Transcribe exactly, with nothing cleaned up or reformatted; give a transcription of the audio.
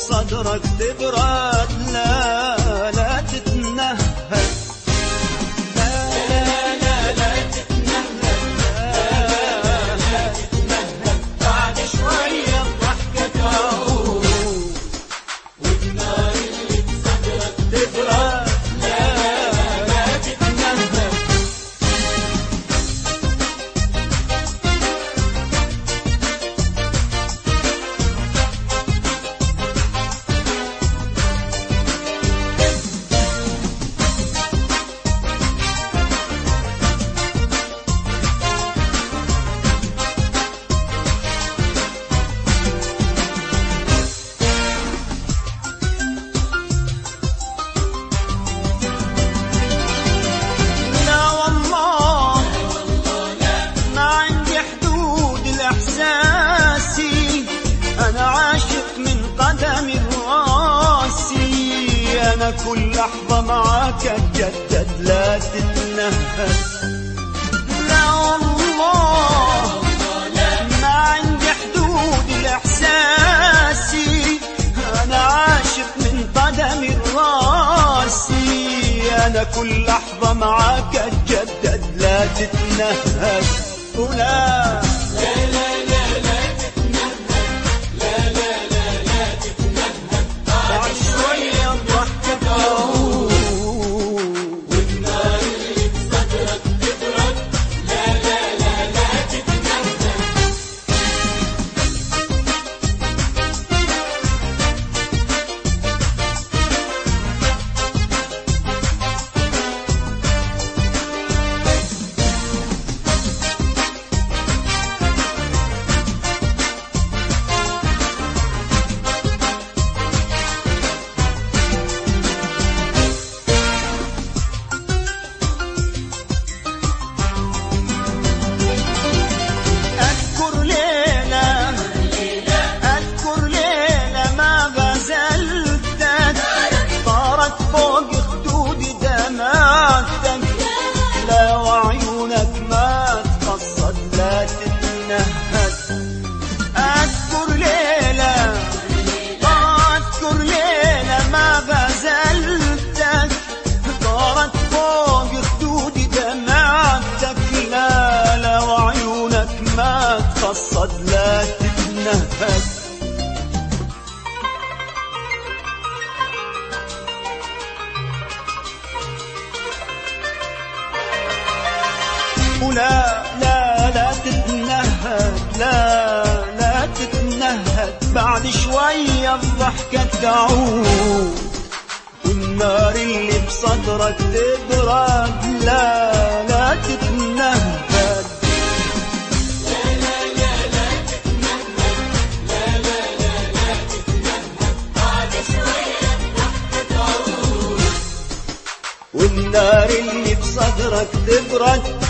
بصدرك تبرد، لا لا تتنهد، لا لا لا لا تتنهد، لا لا تتنهد، بعد شوية الضحكة تعود والنار اللي بصدرك تبرد، لا لا تتنهد. أنا كل لحظة معاك أتجدد، لا تتنهد، لا والله ما عندي حدود لإحساسي، أنا عاشق من قدمي راسي، أنا كل لحظة معاك أتجدد، لا تتنهد، ولا لا لا لا لا تتنهد، لا لا لا لا تتنهد، بعد شوية الضحكة تعود والنار اللي بصدرك تبرد، لا لا لا لا تتنهد. لا وعيونك ما تقصد، لا تتنهد، أذكر ليلة أذكر ليلة ما غزلتك، طارت فوق خدود دمعتك، لا لا وعيونك ما تقصد، لا تتنهد. ولا لا لا تتنهد، لا لا تتنهد، بعد شوية الضحكة تعود والنار اللي بصدرك تبرد، لا لا تتنهد، لا لا لا لا تتنهد، لا لا لا لا تتنهد، بعد شوية الضحكة تعود والنار اللي بصدرك تبرد.